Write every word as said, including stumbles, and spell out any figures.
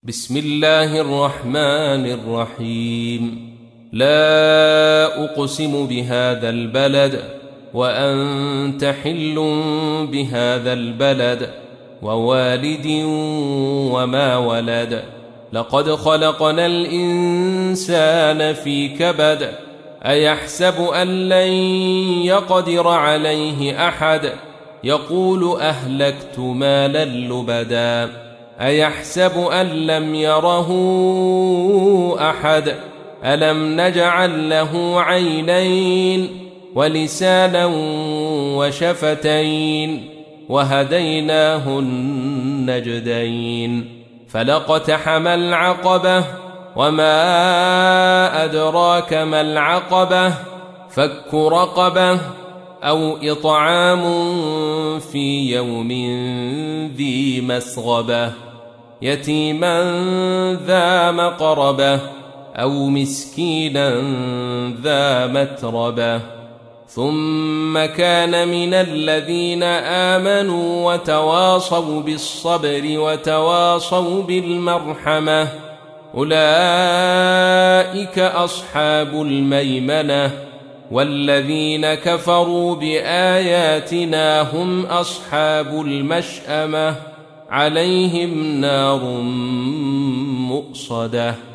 بسم الله الرحمن الرحيم. لا أقسم بهذا البلد وأنت حل بهذا البلد ووالد وما ولد. لقد خلقنا الإنسان في كبد. أيحسب أن لن يقدر عليه أحد. يقول أهلكت مالا لبدا. أيحسب أن لم يره أحد. ألم نجعل له عينين ولسانا وشفتين وهديناه النجدين. فلاقتحم العقبة وما أدراك ما العقبة. فك رقبة أو إطعام في يوم ذي مسغبة يتيما ذا مقربة أو مسكينا ذا متربة. ثم كان من الذين آمنوا وتواصوا بالصبر وتواصوا بالمرحمة أولئك أصحاب الميمنة. والذين كفروا بآياتنا هم أصحاب المشأمة عليهم نار مؤصدة.